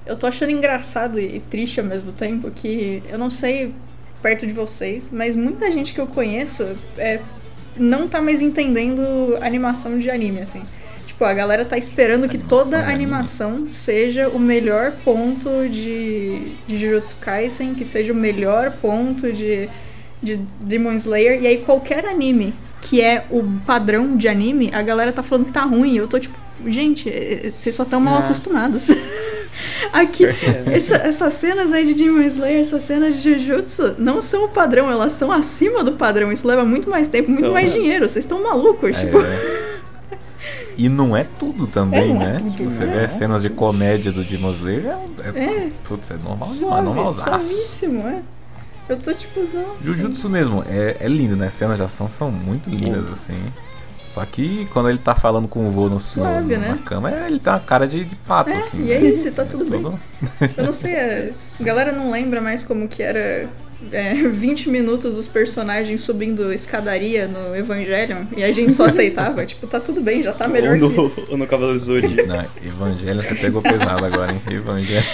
eu tô achando engraçado e triste ao mesmo tempo que eu não sei perto de vocês, mas muita gente que eu conheço não tá mais entendendo animação de anime, assim. Tipo, a galera tá esperando que toda animação seja o melhor ponto de Jujutsu Kaisen, que seja o melhor ponto de Demon Slayer, e aí qualquer anime que é o padrão de anime, a galera tá falando que tá ruim, eu tô tipo, gente, vocês só tão mal acostumados. Aqui, essas cenas aí de Demon Slayer, essas cenas de Jujutsu, não são o padrão, elas são acima do padrão. Isso leva muito mais tempo, muito mais dinheiro. Vocês estão malucos, tipo. E não é tudo também, né? Tudo, você vê as cenas de comédia do Demon Slayer, putz, é normal demais, normalzaço. Suavíssimo, Eu tô tipo, nossa. Jujutsu mesmo, é lindo, né? As cenas de ação são muito lindas, assim. Só que quando ele tá falando com o vô na cama, ele tem uma cara de pato, assim. E é isso, tá tudo bem. Eu não sei, a galera não lembra mais como que era 20 minutos dos personagens subindo escadaria no Evangelion e a gente só aceitava. Tipo, tá tudo bem, já tá melhor que isso. Ou no Cavaleiro do Zodíaco. Não, Evangelion você pegou pesado agora, hein? Evangelion.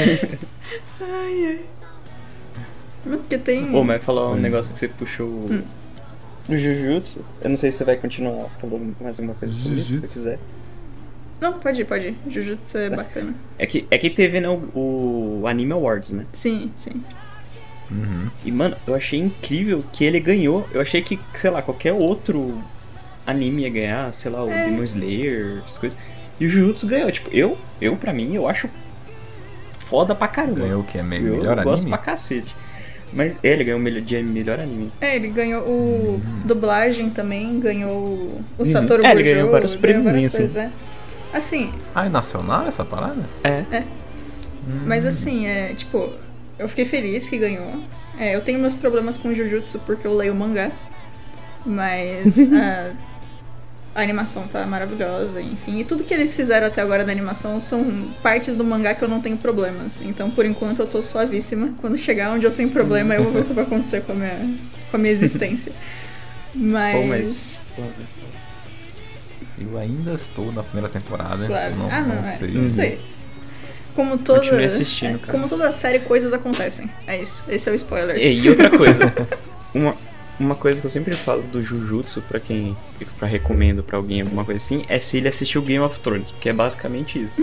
Ai. Porque tem... mas falar um negócio que você puxou... No Jujutsu, eu não sei se você vai continuar falando mais alguma coisa sobre isso, se você quiser. Não, pode ir. Jujutsu é bacana. É que teve, né, o Anime Awards, né? Sim. Uhum. E, mano, eu achei incrível que ele ganhou. Eu achei que, sei lá, qualquer outro anime ia ganhar, sei lá, o Demon Slayer, essas coisas. E o Jujutsu ganhou. Tipo, pra mim, eu acho foda pra caramba. Ganhou o que? Melhor anime? Eu gosto pra cacete. Mas ele ganhou o melhor anime. Ele ganhou o dublagem também, ganhou o Satoru Gojo. Ele ganhou vários prêmios, coisas, assim. É nacional essa parada? É. Mas assim, tipo, eu fiquei feliz que ganhou. Eu tenho meus problemas com Jujutsu porque eu leio mangá. Mas a animação tá maravilhosa, enfim. E tudo que eles fizeram até agora da animação são partes do mangá que eu não tenho problemas. Então, por enquanto, eu tô suavíssima. Quando chegar onde eu tenho problema, eu vou ver o que vai acontecer com a minha existência. Mas... Eu ainda estou na primeira temporada. Suave. Então Não sei. Como toda, continue assistindo, cara. Como toda série, coisas acontecem. É isso. Esse é o spoiler. E outra coisa. Uma coisa que eu sempre falo do Jujutsu, pra recomendo pra alguém alguma coisa assim, é se ele assistiu Game of Thrones, porque é basicamente isso.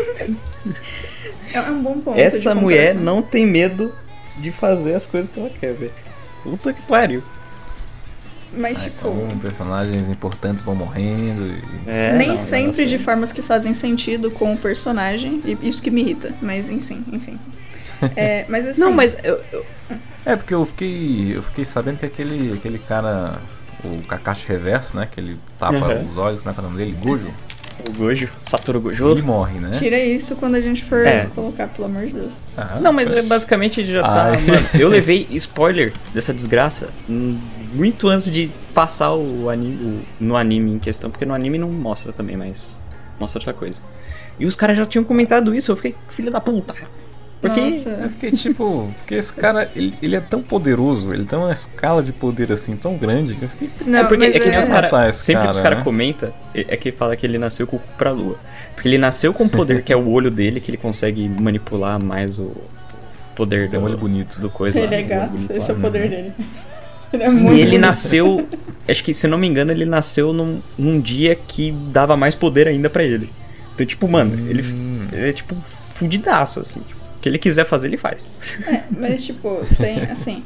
É um bom ponto. Essa mulher não tem medo de fazer as coisas que ela quer, velho. Puta que pariu. Mas, tipo... Então, personagens importantes vão morrendo nem sempre de formas que fazem sentido com o personagem, e isso que me irrita, mas enfim. Mas assim... Não, mas... porque eu fiquei sabendo que aquele cara, o Kakashi Reverso, né, que ele tapa os olhos, como é que é o nome dele? Gojo? O Gojo, Satoru Gojo. Ele morre, né? Tira isso quando a gente for colocar, pelo amor de Deus. Não, mas basicamente ele já tá... Mano, eu levei spoiler dessa desgraça muito antes de passar o anime, no anime em questão, porque no anime não mostra também, mas mostra outra coisa. E os caras já tinham comentado isso, eu fiquei, filho da puta. Porque eu fiquei tipo, porque esse cara, ele é tão poderoso, ele tem uma escala de poder assim tão grande, eu fiquei... Não, porque é que nem os caras, sempre que os caras né? comentam, é que fala que ele nasceu com o cu pra lua. Porque ele nasceu com o poder que é o olho dele, que ele consegue manipular mais o poder do olho bonito do coisa. Ele lá, é gato, bonito, esse é o poder dele. Ele é e muito ele bonito. nasceu, acho que se não me engano, ele nasceu num dia que dava mais poder ainda pra ele. Então, tipo, mano, ele é tipo fudidaço, assim, tipo. O que ele quiser fazer, ele faz. Mas, tipo, tem, assim...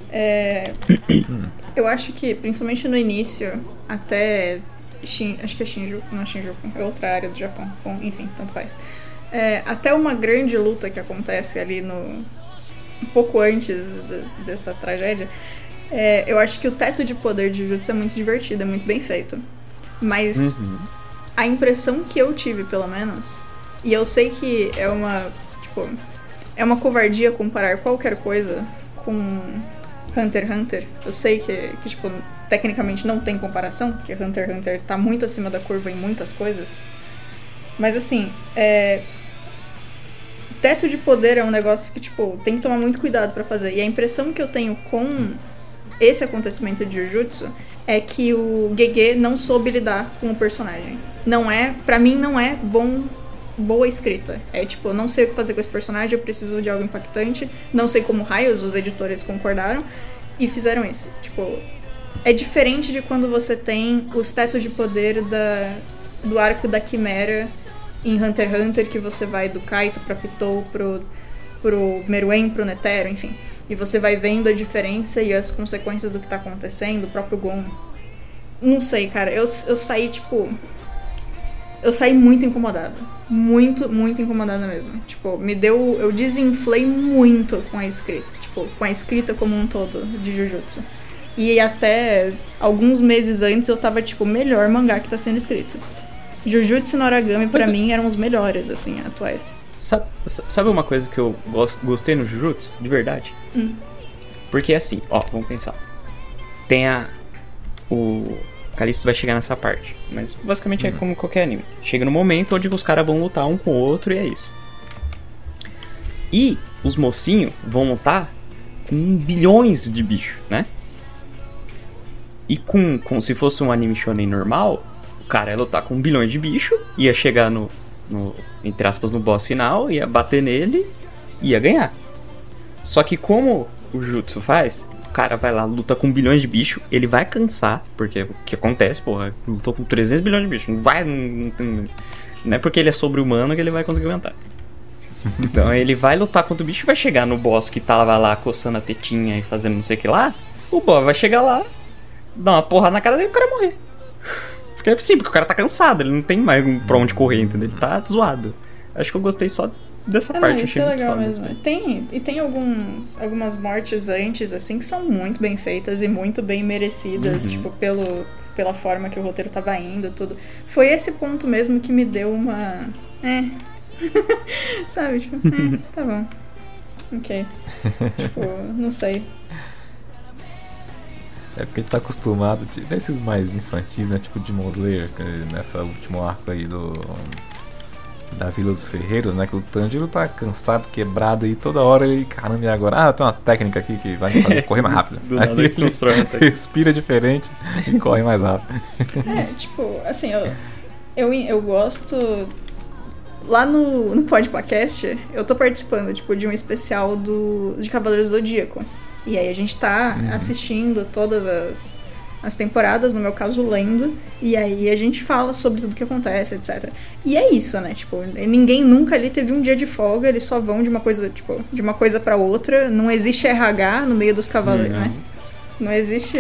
eu acho que, principalmente no início, até... acho que é Shinjuku, não é Shinjuku, é outra área do Japão. Bom, enfim, tanto faz. Até uma grande luta que acontece ali um pouco antes dessa tragédia, eu acho que o teto de poder de Jujutsu é muito divertido, é muito bem feito. Mas a impressão que eu tive, pelo menos... E eu sei que é uma... Tipo... É uma covardia comparar qualquer coisa com Hunter x Hunter. Eu sei que, tipo, tecnicamente não tem comparação, porque Hunter x Hunter tá muito acima da curva em muitas coisas. Mas, assim, teto de poder é um negócio que, tipo, tem que tomar muito cuidado pra fazer. E a impressão que eu tenho com esse acontecimento de Jujutsu é que o Gege não soube lidar com o personagem. Pra mim, não é bom boa escrita. É tipo, não sei o que fazer com esse personagem, eu preciso de algo impactante, não sei como raios os editores concordaram e fizeram isso. Tipo, é diferente de quando você tem os tetos de poder do arco da Quimera em Hunter x Hunter, que você vai do Kaito pra Pitou, pro Meruem, pro Netero, enfim. E você vai vendo a diferença e as consequências do que tá acontecendo, o próprio Gon. Não sei, cara, eu saí, tipo... Eu saí muito incomodada. Muito, muito incomodada mesmo. Tipo, eu desinflei muito com a escrita. Tipo, com a escrita como um todo de Jujutsu. E até alguns meses antes eu tava, tipo, melhor mangá que tá sendo escrito. Jujutsu no Noragami, pra mim, eram os melhores, assim, atuais. Sabe uma coisa que eu gostei no Jujutsu? De verdade? Porque assim, ó, vamos pensar. Tem o Callisto vai chegar nessa parte. Mas basicamente é como qualquer anime. Chega no momento onde os caras vão lutar um com o outro e é isso. E os mocinhos vão lutar com bilhões de bichos, né? E com se fosse um anime shonen normal, o cara ia lutar com bilhões de bichos, ia chegar no entre aspas, no boss final, ia bater nele e ia ganhar. Só que como o Jutsu faz, o cara vai lá, luta com bilhões de bichos, ele vai cansar, porque o que acontece, porra, lutou com 300 bilhões de bichos, não é porque ele é sobre-humano que ele vai conseguir aguentar. Então ele vai lutar contra o bicho e vai chegar no boss que tava lá coçando a tetinha e fazendo não sei o que lá, o boss vai chegar lá, dar uma porrada na cara dele e o cara morrer. Sim, porque o cara tá cansado, ele não tem mais pra onde correr, entendeu? Ele tá zoado. Acho que eu gostei só dessa parte. Não, isso é legal mesmo. Tem algumas mortes antes, assim, que são muito bem feitas e muito bem merecidas, tipo, pela forma que o roteiro tava indo, tudo. Foi esse ponto mesmo que me deu uma... Sabe, tipo, tá bom. Ok. Tipo, não sei. É porque a gente tá acostumado, nesses mais infantis, né, tipo Demon Slayer, nessa último arco aí da Vila dos Ferreiros, né, que o Tanjiro tá cansado, quebrado aí, toda hora ele, caramba, e agora? Tem uma técnica aqui que vai me fazer correr mais rápido. Do nada ele respira diferente e corre mais rápido. Tipo, assim, eu gosto... Lá no podcast, eu tô participando, tipo, de um especial de Cavaleiros do Zodíaco. E aí a gente tá assistindo todas as temporadas, no meu caso lendo, e aí a gente fala sobre tudo que acontece, etc. E é isso, né? Tipo, ninguém nunca ali teve um dia de folga, eles só vão de uma coisa pra outra. Não existe RH no meio dos cavaleiros, né? Não existe...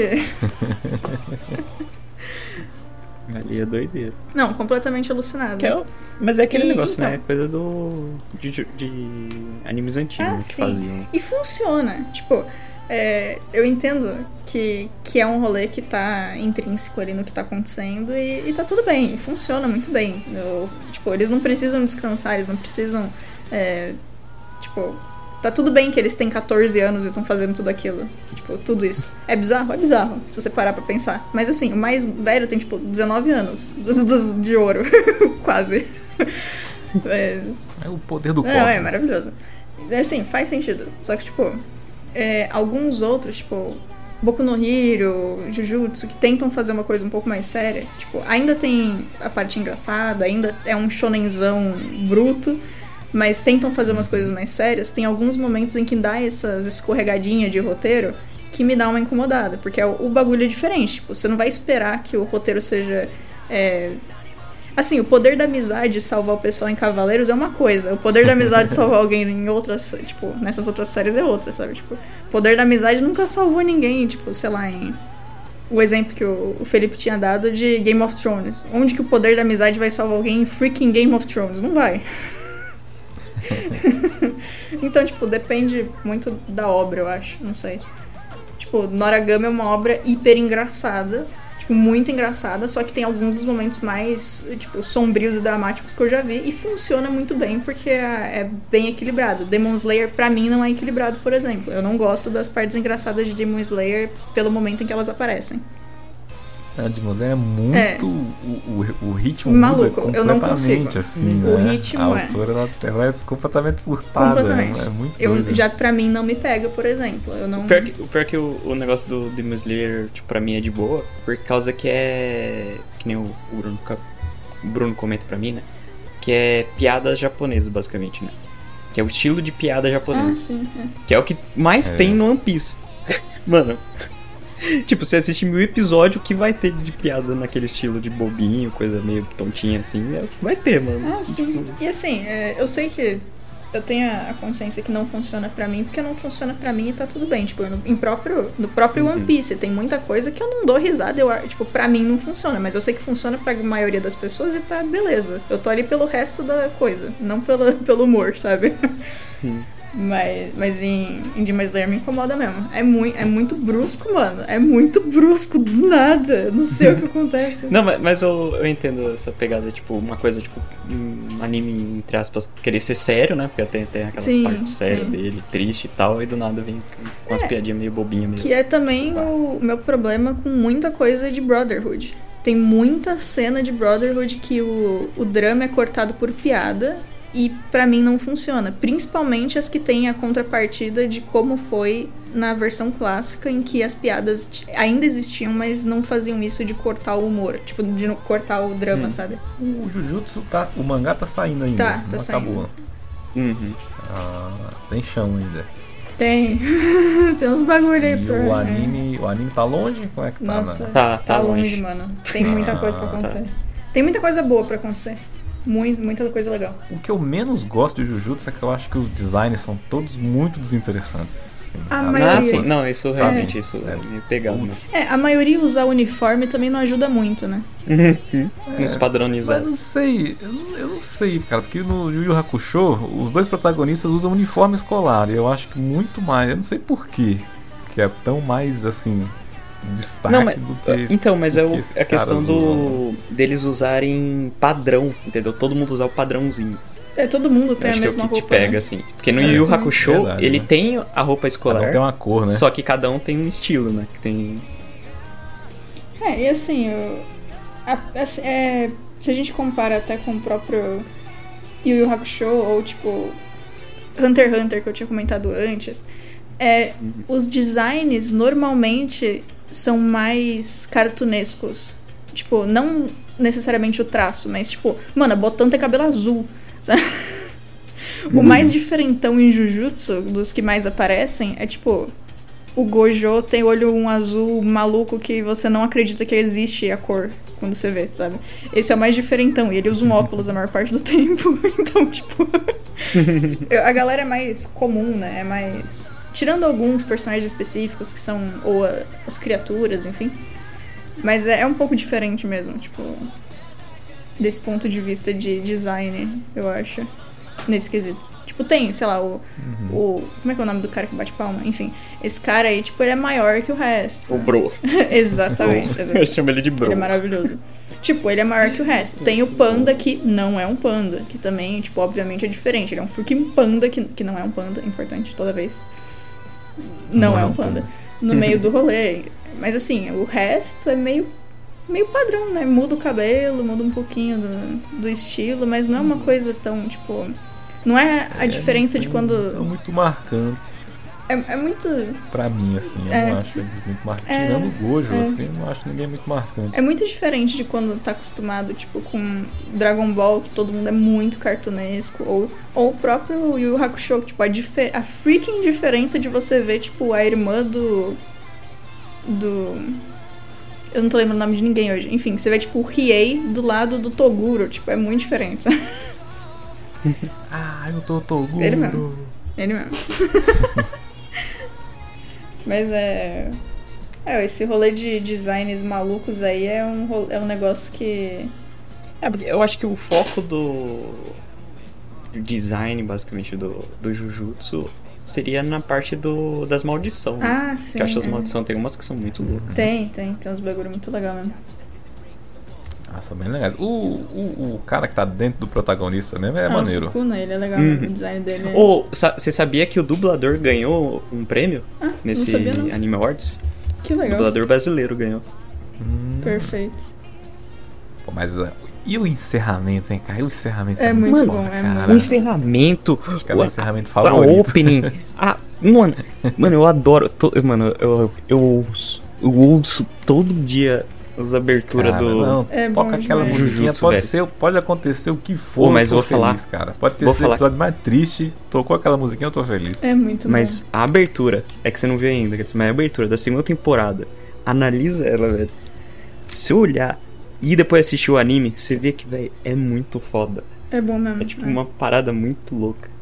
Ali é doideira. Não, completamente alucinado. Mas é aquele negócio, então, né? Coisa de animes antigos que faziam. E funciona. Tipo, eu entendo que é um rolê que tá intrínseco ali no que tá acontecendo e tá tudo bem. E funciona muito bem. Tipo, eles não precisam descansar, eles não precisam... tipo... Tá tudo bem que eles têm 14 anos e estão fazendo tudo aquilo. Tipo, tudo isso. É bizarro? É bizarro, se você parar pra pensar. Mas assim, o mais velho tem, tipo, 19 anos. De ouro. Quase. É o poder do corpo. É maravilhoso. Assim, faz sentido. Só que, tipo, alguns outros, tipo, Boku no Hero, Jujutsu, que tentam fazer uma coisa um pouco mais séria. Tipo, ainda tem a parte engraçada, ainda é um shonenzão bruto, mas tentam fazer umas coisas mais sérias. Tem alguns momentos em que dá essas escorregadinhas de roteiro que me dá uma incomodada, porque o bagulho é diferente. Tipo, você não vai esperar que o roteiro seja... Assim, o poder da amizade salvar o pessoal em Cavaleiros é uma coisa. O poder da amizade salvar alguém em outras... Tipo, nessas outras séries é outra, sabe? Tipo, o poder da amizade nunca salvou ninguém, tipo, sei lá, em... O exemplo que o Felipe tinha dado de Game of Thrones. Onde que o poder da amizade vai salvar alguém em freaking Game of Thrones? Não vai. Então, tipo, depende muito da obra, eu acho, não sei. Tipo, Noragami é uma obra hiper engraçada, tipo, muito engraçada, só que tem alguns dos momentos mais, tipo, sombrios e dramáticos que eu já vi, e funciona muito bem porque é bem equilibrado. Demon Slayer, pra mim, não é equilibrado, por exemplo. Eu não gosto das partes engraçadas de Demon Slayer pelo momento em que elas aparecem. A Demon Slayer é muito... O ritmo maluco, muda eu não consigo. Assim, o né? ritmo a autora, ela é completamente surtada. Completamente. É muito já pra mim não me pega, por exemplo. Eu não... O pior que o negócio do Demon Slayer, tipo, pra mim é de boa, por causa que é... Que nem o Bruno comenta pra mim, né? que é piadas japonesas, basicamente, né? Que é o estilo de piada japonesa. Sim. Que é o que mais tem no One Piece. Mano, tipo, você assiste 1000 episódios, o que vai ter de piada naquele estilo de bobinho, coisa meio tontinha assim, é o que vai ter, mano. Sim. E assim, eu sei que eu tenho a consciência que não funciona pra mim, porque não funciona pra mim e tá tudo bem. Tipo, no próprio One Piece tem muita coisa que eu não dou risada, tipo, pra mim não funciona, mas eu sei que funciona pra maioria das pessoas e tá beleza. Eu tô ali pelo resto da coisa, não pelo humor, sabe? Sim. Mas em Demon Slayer me incomoda mesmo. É muito brusco, mano. É muito brusco, do nada. Não sei o que acontece. Não, mas eu entendo essa pegada, tipo, uma coisa, tipo, um anime, entre aspas, querer ser sério, né? Porque tem aquelas partes sérias dele, triste e tal, e do nada vem com umas piadinhas meio bobinhas mesmo. Que é também o meu problema com muita coisa de Brotherhood. Tem muita cena de Brotherhood que o drama é cortado por piada. E pra mim não funciona. Principalmente as que têm a contrapartida de como foi na versão clássica, em que as piadas ainda existiam, mas não faziam isso de cortar o humor. Tipo, de cortar o drama, sabe? O Jujutsu o mangá tá saindo ainda. Tá saindo. Uhum. Tem chão ainda. Tem. Tem uns bagulho aí pra... O anime tá longe? Como é que tá? Nossa, né? tá longe, mano. Tem muita coisa pra acontecer. Tem muita coisa boa pra acontecer. Muita coisa legal. O que eu menos gosto de Jujutsu é que eu acho que os designs são todos muito desinteressantes. Assim, sim. Não, isso realmente é meio pegado. Mas... a maioria usar uniforme também não ajuda muito, né? Nos padronizados. Mas não sei, eu não sei, cara, porque no Yu Yu Hakusho, os dois protagonistas usam uniforme escolar, e eu acho que muito mais, eu não sei porquê, que é tão mais, assim... destaque do que. Então, mas é a questão deles usarem padrão, entendeu? Todo mundo usar o padrãozinho. Todo mundo tem a mesma roupa. Que te pega, né? assim. Porque no Yu Yu Hakusho, verdade, ele tem a roupa escolar. Cada um tem uma cor, né? Só que cada um tem um estilo, né? Que tem... E assim, se a gente compara até com o próprio Yu Yu Hakusho, ou tipo Hunter x Hunter, que eu tinha comentado antes, os designs normalmente são mais cartunescos. Tipo, não necessariamente o traço, mas tipo, mano, a Botan tem cabelo azul. Sabe? O mais diferentão em Jujutsu, dos que mais aparecem, é tipo, o Gojo tem olho azul maluco que você não acredita que existe a cor quando você vê, sabe? Esse é o mais diferentão, e ele usa um óculos a maior parte do tempo. Então, tipo, a galera é mais comum, né? É mais... Tirando alguns personagens específicos que são, ou as criaturas, enfim. Mas é um pouco diferente mesmo, tipo, desse ponto de vista de design, eu acho, nesse quesito. Tipo, tem, sei lá, o como é que é o nome do cara que bate palma? Enfim, esse cara aí, tipo, ele é maior que o resto. O Bro. Exatamente. Eu chamo ele de Bro. Ele é maravilhoso. Tipo, ele é maior que o resto. Tem o panda, que não é um panda, que também, tipo, obviamente é diferente. Ele é um freaking panda, que não é um panda, importante toda vez. Não é um panda. No meio do rolê. Mas assim, o resto é meio padrão, né? Muda o cabelo, muda um pouquinho do estilo, mas não é uma coisa tão, tipo... Não é a diferença de quando... São muito marcantes. É muito... Pra mim, assim, eu não acho eles muito marcantes. Tirando o Gojo, assim, eu não acho ninguém muito marcante. É muito diferente de quando tá acostumado, tipo, com Dragon Ball, que todo mundo é muito cartunesco, ou o próprio Yu Yu Hakusho, que, tipo, a freaking diferença de você ver, tipo, a irmã do... Eu não tô lembrando o nome de ninguém hoje. Enfim, você vê, tipo, o Riei do lado do Toguro, tipo, é muito diferente, sabe? Eu tô Toguro. Ele mesmo. Mas esse rolê de designs malucos aí é um negócio que... eu acho que o foco do design, basicamente, do Jujutsu seria na parte das maldições. Sim. Que eu acho as maldições, tem umas que são muito loucas. Tem uns bagulho muito legal mesmo. Nossa, bem legal. O cara que tá dentro do protagonista mesmo é maneiro. O Sukuna, ele é legal, o design dele. Você sabia que o dublador ganhou um prêmio nesse não sabia, não. Anime Awards? Que legal. O dublador brasileiro ganhou. Perfeito. Pô, mas e o encerramento, hein, cara? O encerramento é muito bom, O encerramento. Acho que é o encerramento favorito. A opening. Mano, eu adoro. Eu ouço todo dia As aberturas Cara, do... não, É toca bom aquela demais. musiquinha, Jujutsu, pode acontecer o que for, Pô, mas eu eu tô vou feliz, falar- cara. Pode ter vou sido o falar- episódio mais triste, tocou aquela musiquinha, eu tô feliz. É muito Mas a abertura, é que você não viu ainda, mas a abertura da segunda temporada, analisa ela, velho. Se eu olhar e depois assistir o anime, você vê que, velho, é muito foda. bom. É bom mesmo. É tipo uma parada muito louca.